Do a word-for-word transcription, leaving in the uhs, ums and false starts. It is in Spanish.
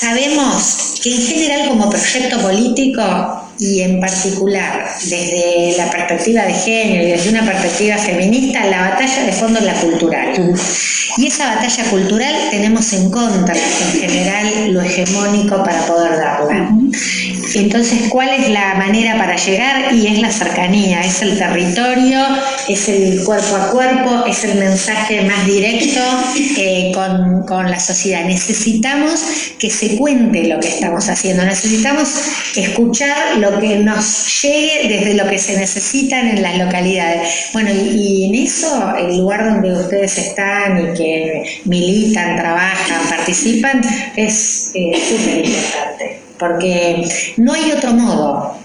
sabemos que en general como proyecto político y en particular desde la perspectiva de género y desde una perspectiva feminista, la batalla de fondo es la cultural. Uh-huh. Y esa batalla cultural tenemos en contra en general lo hegemónico para poder darla. Uh-huh. Entonces, ¿cuál es la manera para llegar? Y es la cercanía, es el territorio, es el cuerpo a cuerpo, es el mensaje más directo eh, con, con la sociedad. Necesitamos que se cuente lo que estamos haciendo, necesitamos escuchar lo que nos llegue desde lo que se necesitan en las localidades. Bueno, y, y en eso, el lugar donde ustedes están y que militan, trabajan, participan, es eh, súper importante. Porque no hay otro modo.